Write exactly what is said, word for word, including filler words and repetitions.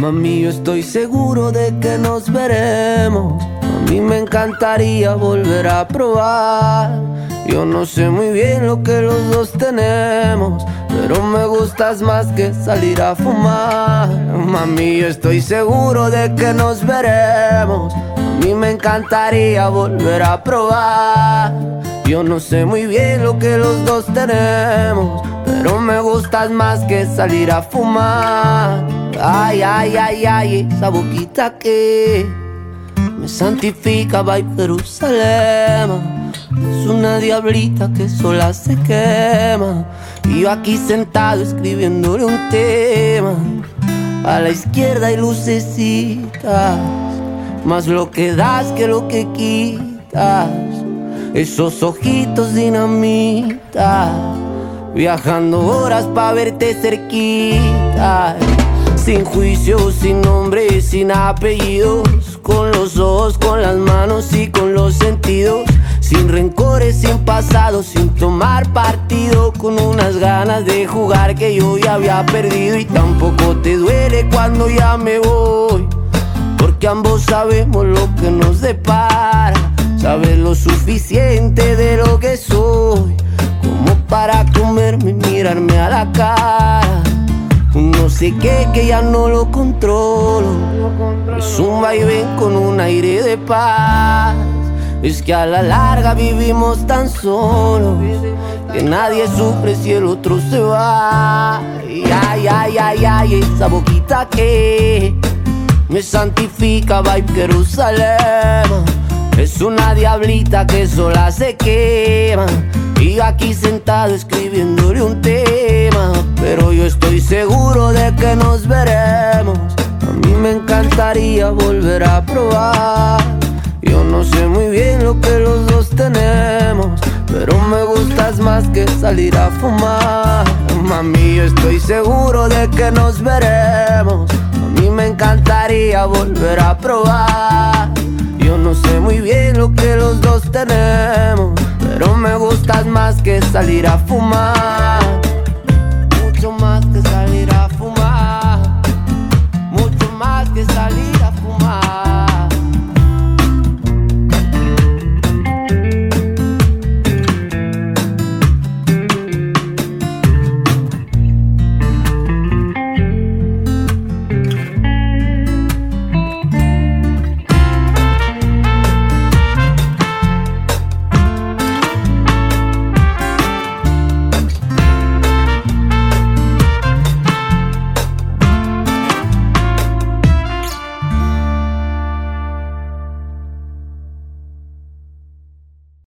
Mami, yo estoy seguro de que nos veremos. A mí me encantaría volver a probar. Yo no sé muy bien lo que los dos tenemos, pero me gustas más que salir a fumar. Mami, yo estoy seguro de que nos veremos. A mí me encantaría volver a probar. Yo no sé muy bien lo que los dos tenemos, pero me gustas más que salir a fumar. Ay, ay, ay, ay, esa boquita que me santifica, va a Jerusalén. Es una diablita que sola se quema, y yo aquí sentado escribiéndole un tema. A la izquierda hay lucecitas, más lo que das que lo que quitas. Esos ojitos dinamita, viajando horas pa' verte cerquita. Sin juicio, sin nombre, sin apellidos, con los ojos, con las manos y con los sentidos. Sin rencores, sin pasado, sin tomar partido, con unas ganas de jugar que yo ya había perdido. Y tampoco te duele cuando ya me voy, porque ambos sabemos lo que nos depara. Sabes lo suficiente de lo que soy como para comerme y mirarme a la cara. No sé qué que ya no lo controlo, es un vaivén con un aire de paz. Es que a la larga vivimos tan solos que nadie sufre si el otro se va. Ay, ay, ay, ay, ay, esa boquita que me santifica, va a Jerusalén. Es una diablita que sola se quema, y aquí sentado escribiéndole un tema. Pero yo estoy seguro de que nos veremos. A mí me encantaría volver a probar. Yo no sé muy bien lo que los dos tenemos, pero me gustas más que salir a fumar. Mami, yo estoy seguro de que nos veremos. A mí me encantaría volver a probar. Yo no sé muy bien lo que los dos tenemos, pero me gustas más que salir a fumar.